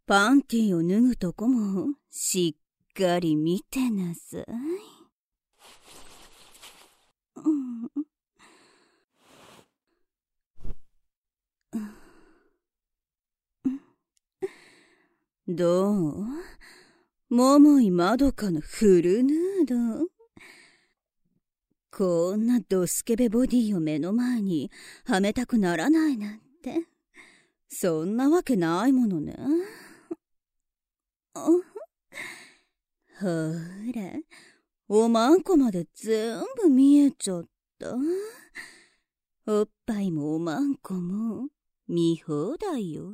パンティを脱ぐとこもしっかり見てなさい。どう？桃井まどかのフルヌード。こんなドスケベボディを目の前にはめたくならないなんて、そんなわけないものね。ほら、おまんこまで全部見えちゃった。おっぱいもおまんこも見放題よ。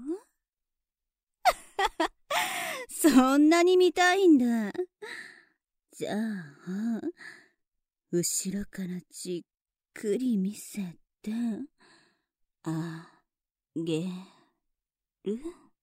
そんなに見たいんだ。じゃあ、後ろからじっくり見せてあげる。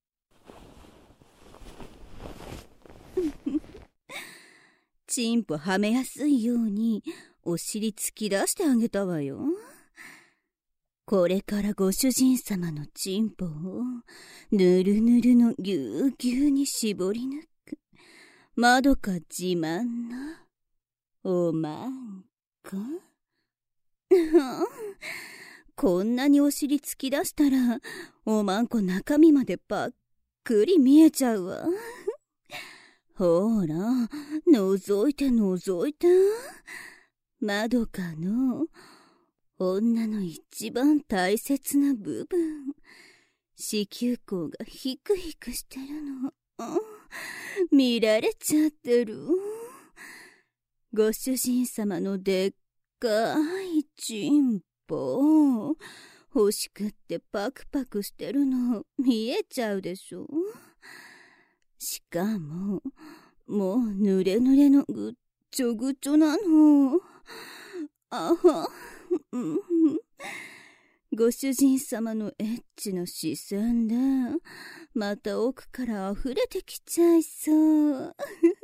チンポはめやすいようにお尻突き出してあげたわよ。これからご主人様のチンポをぬるぬるのぎゅうぎゅうに絞り抜くまどか自慢のおまんこ。こんなにお尻突き出したらおまんこ中身までぱっくり見えちゃうわ。ほら、覗いて覗いて。まどかの女の一番大切な部分、子宮口がヒクヒクしてるの。見られちゃってる。ご主人様のでっかいチンポ、欲しくってパクパクしてるの見えちゃうでしょ。しかも、もう濡れ濡れのぐっちょぐちょなの。あは、ご主人様のエッチの視線で、また奥から溢れてきちゃいそう。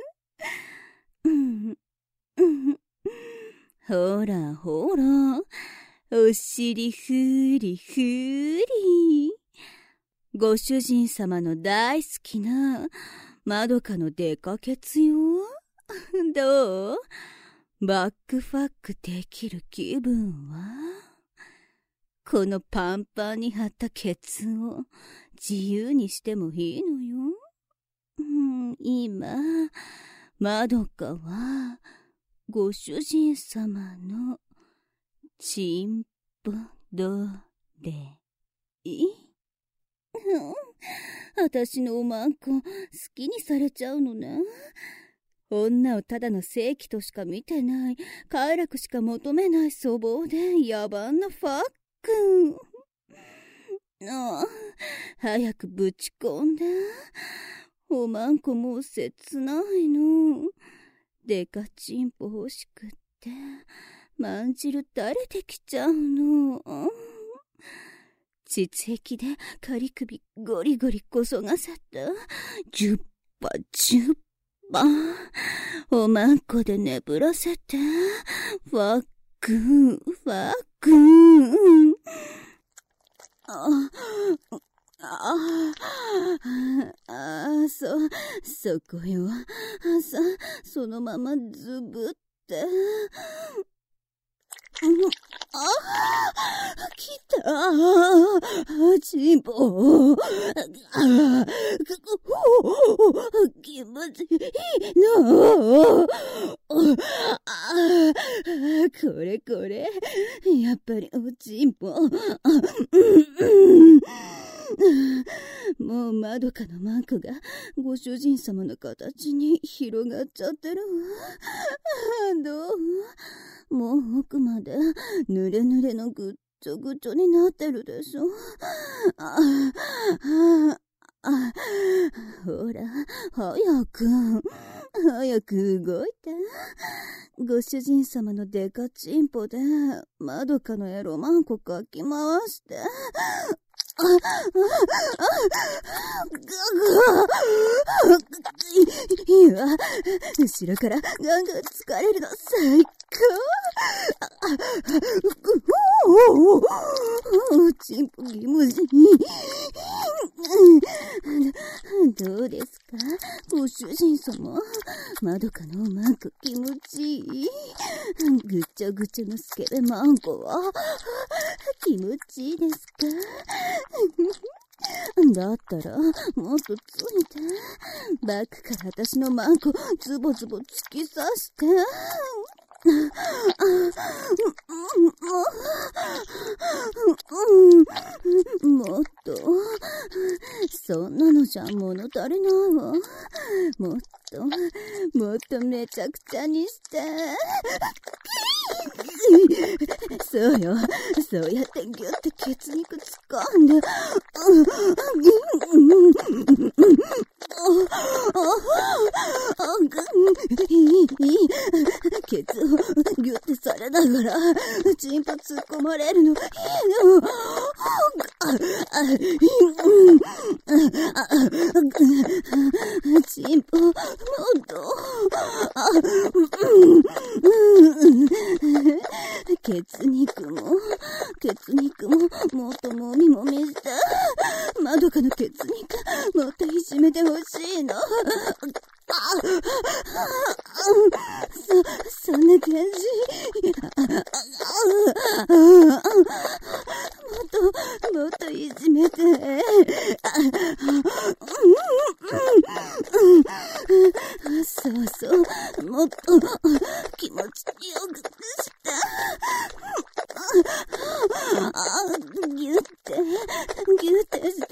ほらほら、お尻ふりふり。ご主人様の大好きなまどかのデカケツよ。どう？バックファックできる気分は？このパンパンに張ったケツを自由にしてもいいのよ。今、まどかはご主人様のチンポどれい？私のおまんこ好きにされちゃうのね。女をただの正規としか見てない、快楽しか求めない粗暴で野蛮なファック。早くぶち込んで。おまんこもう切ないの。でかちんぽ欲しくって、まんじる垂れてきちゃうの。膣壁で仮首ゴリゴリこそがせて、ジュッパジュッパ、おまんこで眠らせて、ファックファック。そこよ。そのままズブって。来たチンポ。気持ちいいの。これこれ、やっぱりおちんぽ。もうまどかのまんこがご主人様の形に広がっちゃってるわ。どう？もう奥までぬれぬれのぐっちょぐちょになってるでしょ。ほら、早く動いて。ご主人様のデカチンポでまどかのエロマンコかき回して。いいわ。後ろからガンガン疲れるの最高。チンポ気持ちいい。 どうですかご主人様。まどかのおまんこ気持ちいい。ぐちゃぐちゃのスケベマンコは気持ちいいですかだったら、もっとついて。バックから私のマンコ、ズボズボ突き刺して。もっと、そんなのじゃ物足りないわ。もっとめちゃくちゃにして。そうよ。そうやってギュってケツ肉掴んで。ケツをギュってされながら、チンポ突っ込まれるの。チンポ、もっと。ケツ肉も、もっともみもみして。まどかのケツ肉、もっといじめてほしいの。そんな感じ。もっといじめて。そう、もっと気持ちよくして。ギュってして。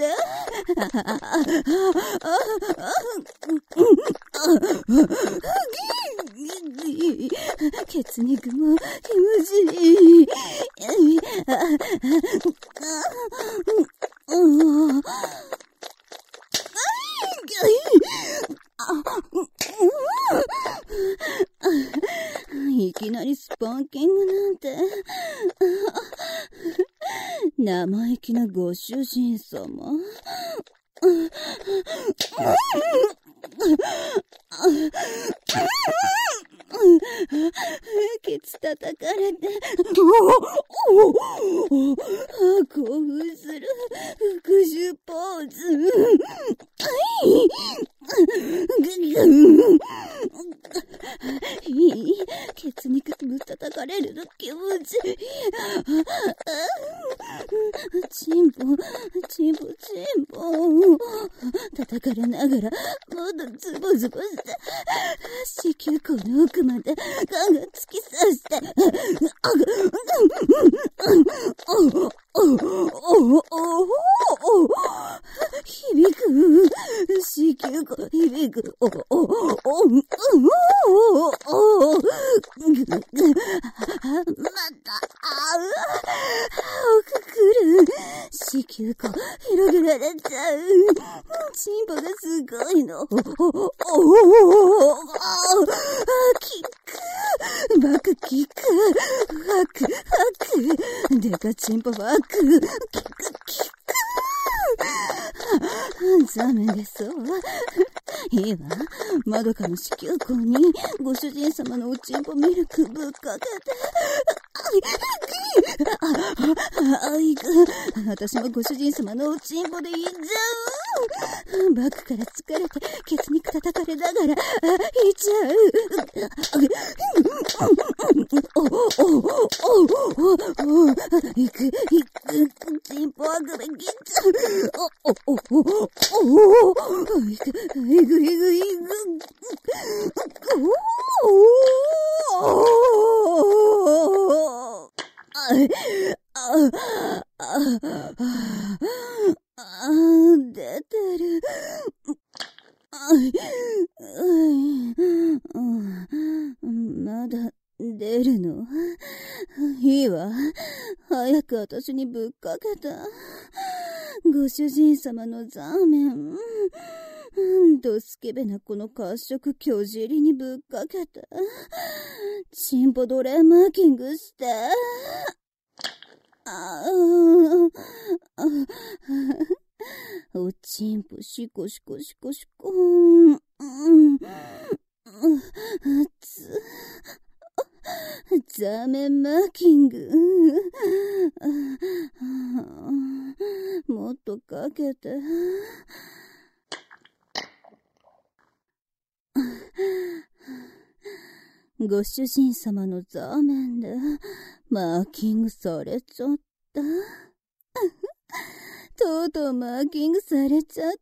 ケツ肉も気持ちいい。いきなりスパンキングなんて。生意気なご主人様。ケツ叩かれて、興奮する復讐ポーズ。いいケツ肉ぶったたかれるの気持ちいい。チンポ。叩かれながら、もっとズボズボして、子宮口の奥までガンガン突き刺して、響く。子宮口響く。また、奥来る。子宮口広げられちゃう。チンポがすごいの。キック。バックキック。ファック。デカチンポファック。キック。残念ですわ。いいわ。まどかの子宮口にご主人様のおちんぽミルクぶっかけて。私もご主人様のおちんぽでいいじゃん。バックから疲れてケツ肉叩かれながらいっちゃう。いくチンポあくべきちゃう。いく出てる。まだ出るの？いいわ。早く私にぶっかけた。ご主人様のザーメン。ドスケベなこの褐色巨尻にぶっかけた。チンポドレーマーキングして。おちんぽシコシコ。ザーメンマーキング。もっとかけて。 ご主人様のザーメンでマーキングされちゃった。とうとうマーキングされちゃった。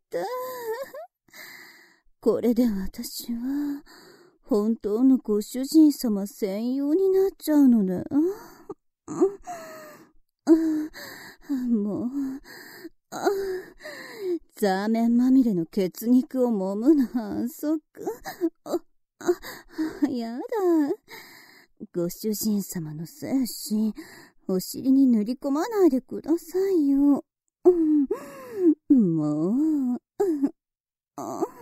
これで私は本当のご主人様専用になっちゃうのね。もう、ザーメンまみれの血肉を揉むの反則。やだ。ご主人様の精子、お尻に塗り込まないでくださいよ。もう。